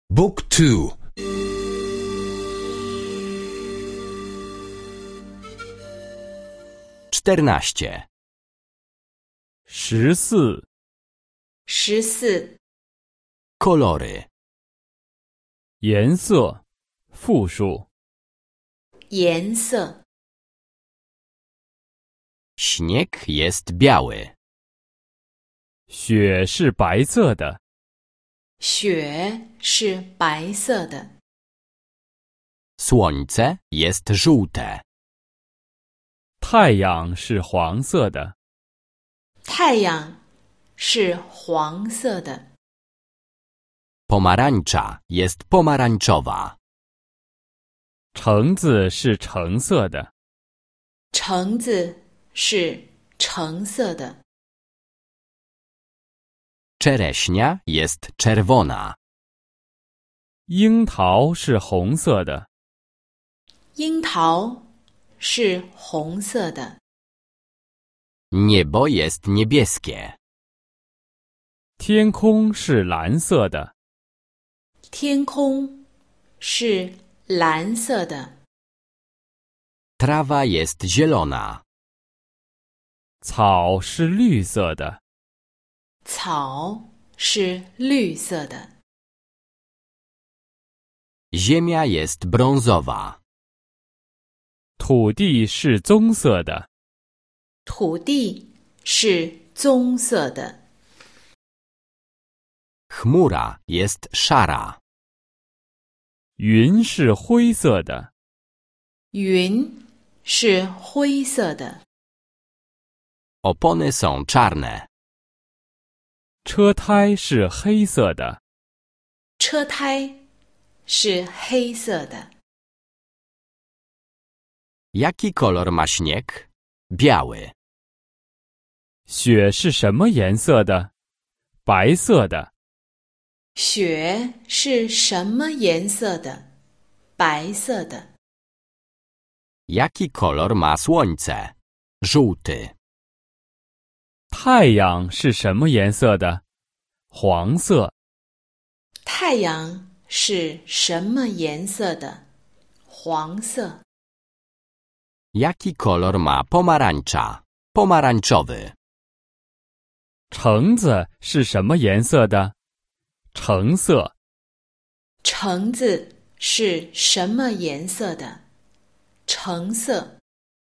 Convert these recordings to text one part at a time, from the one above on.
Book 2 14 14 Kolory 颜色复数颜色 Śnieg jest biały. 雪是白色的， 雪是白色的， Słońce jest żółte. 太阳是黄色的， 太阳是黄色的， Pomarańcza jest pomarańczowa. 橙子是橙色的， 橙子是橙色的， Czereśnia jest czerwona. 樱桃是红色的， 樱桃是红色的， Niebo jest niebieskie. 天空是蓝色的， 天空是蓝色的， Trawa jest zielona. 草是绿色的， 草是绿色的， Ziemia jest brązowa. 土地是棕色的， 土地是棕色的， Chmura jest szara. 云是灰色的， 云是灰色的， Opony są czarne. 车胎是黑色的， 车胎是黑色的。 Jaki kolor ma śnieg? Biały. 雪是什么颜色的？白色的。 雪是什么颜色的？白色的。 Jaki kolor ma słońce? Żółty. 太阳是什么颜色的？黄色。 太阳是什么颜色的？黄色。 Jaki kolor ma pomarańcza? Pomarańczowy. 橙子是什么颜色的？橙色。 橙子是什么颜色的？橙色。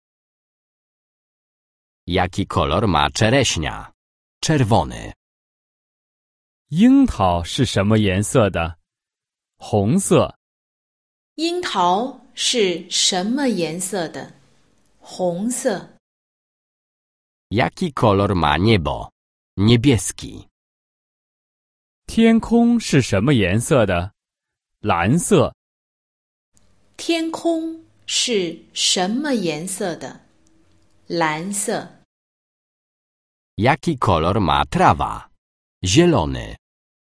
Jaki kolor ma czereśnia? Czerwony. 樱桃是什么颜色的？红色。 樱桃是什么颜色的？红色。 Jaki kolor ma niebo? Niebieski. 天空是什么颜色的？蓝色。 天空是什么颜色的？蓝色。 Jaki kolor ma trawa? Zielony.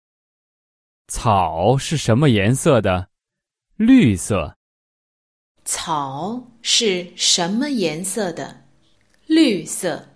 草是什么颜色的？绿色。 草是什么颜色的？绿色。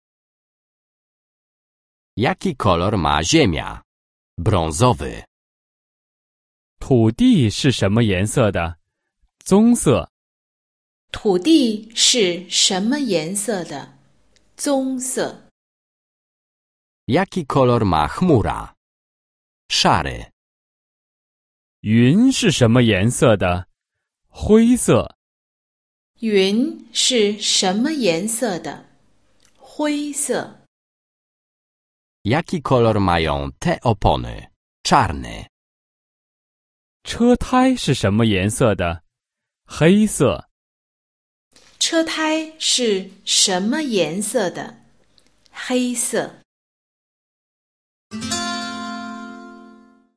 Jaki kolor ma ziemia? Brązowy. 土地是什么颜色的？棕色。 土地是什么颜色的？棕色。 Jaki kolor ma chmura? Szary. 云是什么颜色的？灰色。 云是什么颜色的？灰色。 Jaki kolor mają te opony? Czarny. 车胎是什么颜色的？黑色。 车胎是什么颜色的？黑色。